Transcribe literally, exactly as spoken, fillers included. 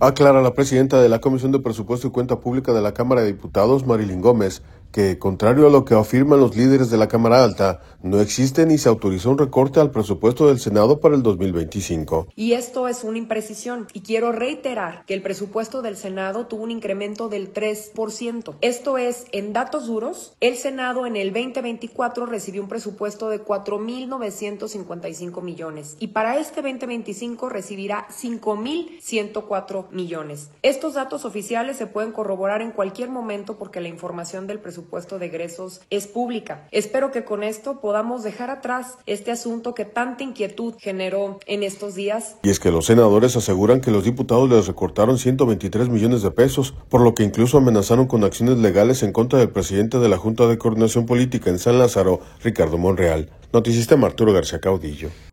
Aclara la presidenta de la Comisión de Presupuesto y Cuenta Pública de la Cámara de Diputados, Marilyn Gómez, que, contrario a lo que afirman los líderes de la Cámara Alta, no existe ni se autorizó un recorte al presupuesto del Senado para el dos mil veinticinco. Y esto es una imprecisión, y quiero reiterar que el presupuesto del Senado tuvo un incremento del tres por ciento. Esto es, en datos duros, el Senado en el veinte veinticuatro recibió un presupuesto de cuatro mil novecientos cincuenta y cinco millones, y para este veinte veinticinco recibirá cinco mil ciento cuatro millones. Estos datos oficiales se pueden corroborar en cualquier momento porque la información del presupuesto presupuesto de egresos es pública. Espero que con esto podamos dejar atrás este asunto que tanta inquietud generó en estos días. Y es que los senadores aseguran que los diputados les recortaron ciento veintitrés millones de pesos, por lo que incluso amenazaron con acciones legales en contra del presidente de la Junta de Coordinación Política en San Lázaro, Ricardo Monreal. Noticista Arturo García Caudillo.